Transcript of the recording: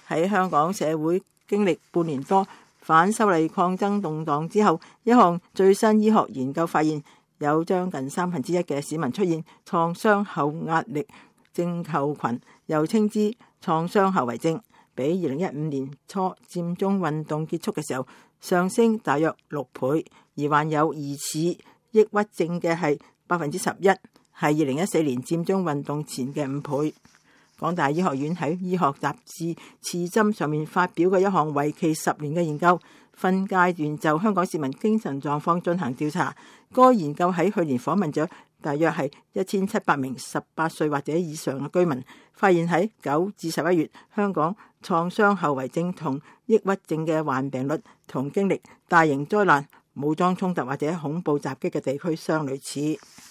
喺香港社會經歷半年多反修例抗爭動盪之後，一項最新醫學研究發現，有將近1/3嘅市民出現創傷後壓力症候群，又稱之創傷後遺症，比2015年初佔中運動結束嘅時候上升大約6倍，而患有疑似抑鬱症嘅係11%，係2014年佔中運動前嘅5倍。港大醫學院喺醫學雜誌《刺針》上面發表嘅一項為期10年嘅研究，分階段就香港市民精神狀況進行調查。該研究喺去年訪問咗大約係1700名18歲或者以上嘅居民，發現喺9至11月，香港創傷後遺症同抑鬱症嘅患病率同經歷大型災難、武裝衝突或者恐怖襲擊嘅地區相類似。